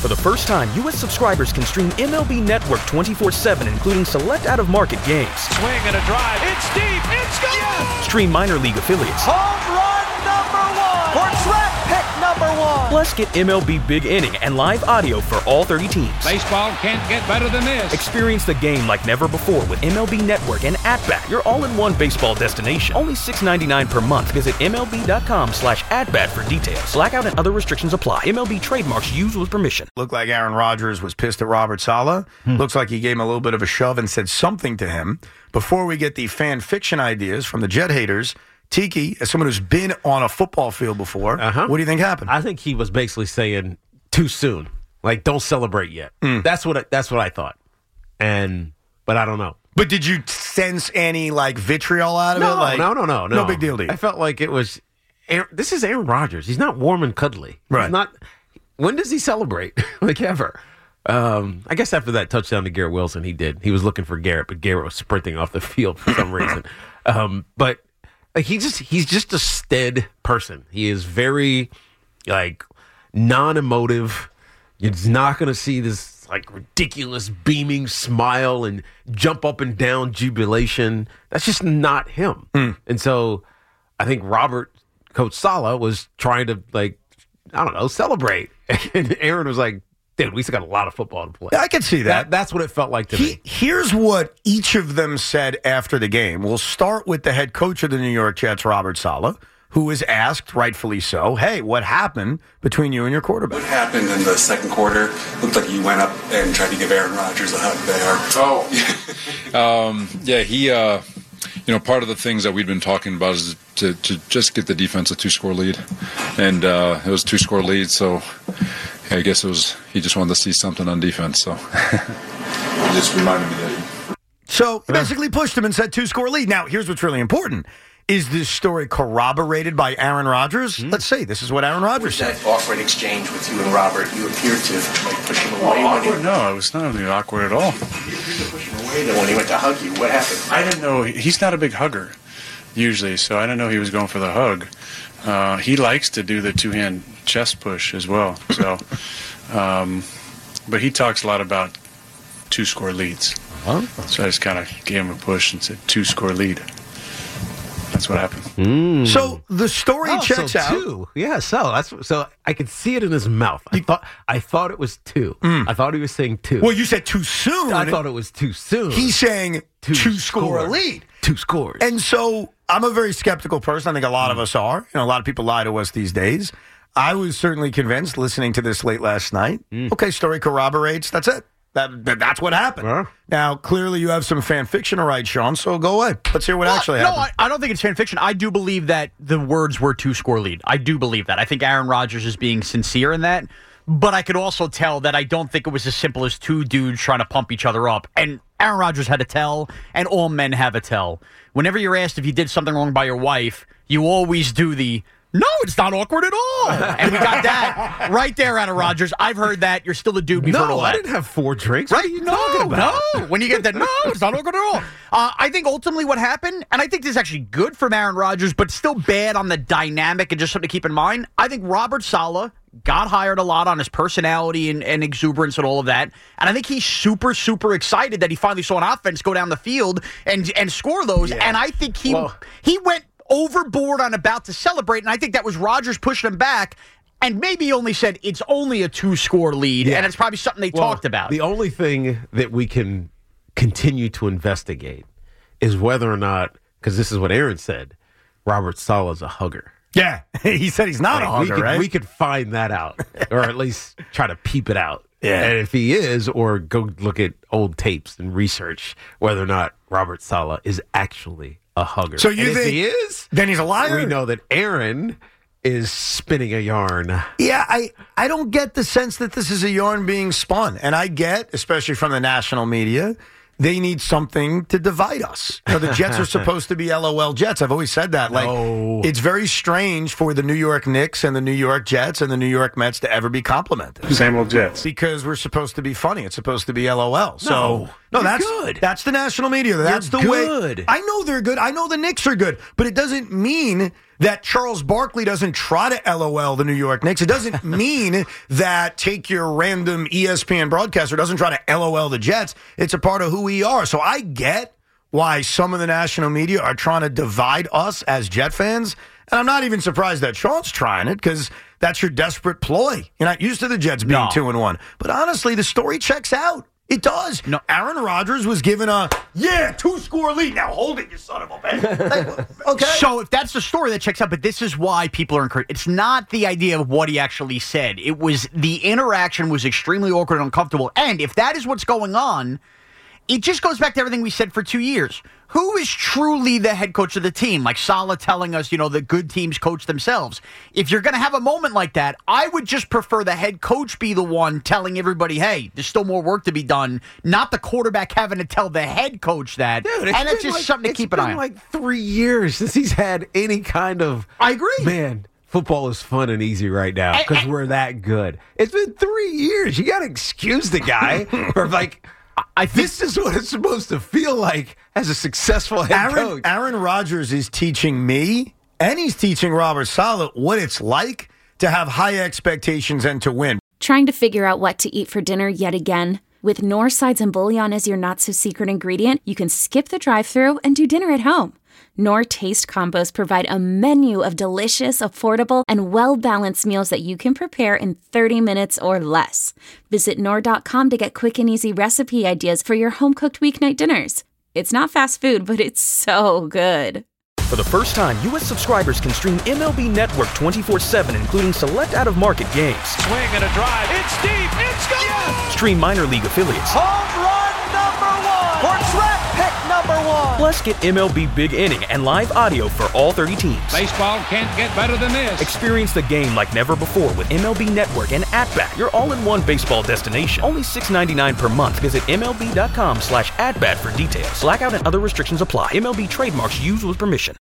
For the first time, U.S. subscribers can stream MLB Network 24/7, including select out-of-market games. Swing and a drive. It's deep. It's gone. Yes! Stream minor league affiliates. Home run number 1. Or draft pick number 1. Plus, get MLB Big Inning and live audio for all 30 teams. Baseball can't get better than this. Experience the game like never before with MLB Network and At-Bat, your all-in-one baseball destination. Only $6.99 per month. Visit MLB.com/atbat for details. Blackout and other restrictions apply. MLB trademarks used with permission. Looked like Aaron Rodgers was pissed at Robert Saleh. Looks like he gave him a little bit of a shove and said something to him. Before we get the fan fiction ideas from the Jet haters, Tiki, as someone who's been on a football field before, what do you think happened? I think he was basically saying too soon. Like, don't celebrate yet. That's what I thought. But I don't know. But did you sense any, vitriol out of it? No. No big deal to you. I felt like it was, this is Aaron Rodgers. He's not warm and cuddly. Right. He's not, when does he celebrate? Ever. I guess after that touchdown to Garrett Wilson, he did. He was looking for Garrett, but Garrett was sprinting off the field for some reason. But he's just a stead person. He is very, non-emotive. You're not going to see this ridiculous beaming smile and jump up and down jubilation. That's just not him. And so I think Coach Saleh was trying to celebrate. And Aaron was like, dude, we still got a lot of football to play. Yeah, I can see that. That's what it felt like to me. Here's what each of them said after the game. We'll start with the head coach of the New York Jets, Robert Saleh, who was asked, rightfully so, hey, what happened between you and your quarterback? What happened in the second quarter? Looked like you went up and tried to give Aaron Rodgers a hug there. He, part of the things that we've been talking about is to just get the defense a 2-score lead. And it was a 2-score lead, so I guess he just wanted to see something on defense. So He just reminded me that. So he basically pushed him and said 2-score lead. Now, here's what's really important. Is this story corroborated by Aaron Rodgers? Let's see. This is what Aaron Rodgers said. That awkward exchange with you and Robert, you appeared to push him away. Awkward? No, it was not really awkward at all. You appeared to push him away. Then when he went to hug you, what happened? I didn't know. He's not a big hugger, usually, so I didn't know he was going for the hug. He likes to do the two-hand chest push as well. So, but he talks a lot about 2-score leads. So I just kind of gave him a push and said 2-score lead. That's what happened. So the story checks out. 2. Yeah, so I could see it in his mouth. I thought it was 2. I thought he was saying 2. Well, you said too soon. I thought it was too soon. He's saying 2-score lead. 2 scores. And so I'm a very skeptical person. I think a lot of us are. A lot of people lie to us these days. I was certainly convinced listening to this late last night. Okay, story corroborates. That's it. That's what happened. Now, clearly you have some fan fiction to write, Sean, so go ahead. Let's hear what actually happened. No, I don't think it's fan fiction. I do believe that the words were 2-score lead. I do believe that. I think Aaron Rodgers is being sincere in that. But I could also tell that I don't think it was as simple as two dudes trying to pump each other up. And Aaron Rodgers had a tell, and all men have a tell. Whenever you're asked if you did something wrong by your wife, you always do the, no, it's not awkward at all. And we got that right there out of Rodgers. I've heard that. You're still a dude before all that. I didn't have 4 drinks. Right? What are you talking about? No. When you get that, no, it's not awkward at all. I think ultimately what happened, and I think this is actually good for Aaron Rodgers, but still bad on the dynamic and just something to keep in mind. I think Robert Saleh got hired a lot on his personality and exuberance and all of that. And I think he's super, super excited that he finally saw an offense go down the field and score those. Yeah. And I think he went overboard on about to celebrate, and I think that was Rodgers pushing him back, and maybe he only said it's only a 2-score lead, and it's probably something they talked about. The only thing that we can continue to investigate is whether or not, because this is what Aaron said, Robert Saleh is a hugger. Yeah, he said he's not a hugger, right? We could find that out, or at least try to peep it out. Yeah. And if he is, or go look at old tapes and research whether or not Robert Saleh is actually a hugger. So you think if he is, then he's a liar? We know that Aaron is spinning a yarn. Yeah, I don't get the sense that this is a yarn being spun. And I get, especially from the national media, they need something to divide us. The Jets are supposed to be LOL Jets. I've always said that. It's very strange for the New York Knicks and the New York Jets and the New York Mets to ever be complimented. Same old Jets. Because we're supposed to be funny. It's supposed to be LOL. So No, that's the national media. That's the way. I know they're good. I know the Knicks are good, but it doesn't mean that Charles Barkley doesn't try to LOL the New York Knicks. It doesn't mean that Take Your random ESPN broadcaster doesn't try to LOL the Jets. It's a part of who we are. So I get why some of the national media are trying to divide us as Jet fans. And I'm not even surprised that Sean's trying it because that's your desperate ploy. You're not used to the Jets being 2-1. But honestly, the story checks out. It does. No. Aaron Rodgers was given a 2-score lead. Now hold it, you son of a bitch. Okay. So if that's the story, that checks out. But this is why people are encouraged. It's not the idea of what he actually said. It was the interaction was extremely awkward and uncomfortable. And if that is what's going on, it just goes back to everything we said for 2 years. Who is truly the head coach of the team? Like Saleh telling us, the good teams coach themselves. If you're going to have a moment like that, I would just prefer the head coach be the one telling everybody, hey, there's still more work to be done, not the quarterback having to tell the head coach that. Dude, and it's just something to keep an eye on. It's been like 3 years since he's had any kind of... I agree. Man, football is fun and easy right now because we're that good. It's been 3 years. You got to excuse the guy for this is what it's supposed to feel like as a successful head coach. Aaron Rodgers is teaching me, and he's teaching Robert Saleh what it's like to have high expectations and to win. Trying to figure out what to eat for dinner yet again? With Knorr sides and bouillon as your not-so-secret ingredient, you can skip the drive-thru and do dinner at home. Knorr Taste Combos provide a menu of delicious, affordable, and well-balanced meals that you can prepare in 30 minutes or less. Visit Knorr.com to get quick and easy recipe ideas for your home-cooked weeknight dinners. It's not fast food, but it's so good. For the first time, U.S. subscribers can stream MLB Network 24/7, including select out-of-market games. Swing and a drive. It's deep. It's gone. Yes. Stream minor league affiliates. Home run number 1. Portrait pick number 1. Plus, get MLB Big Inning and live audio for all 30 teams. Baseball can't get better than this. Experience the game like never before with MLB Network and At-Bat, your all-in-one baseball destination. Only $6.99 per month. Visit MLB.com/atbat for details. Blackout and other restrictions apply. MLB trademarks used with permission.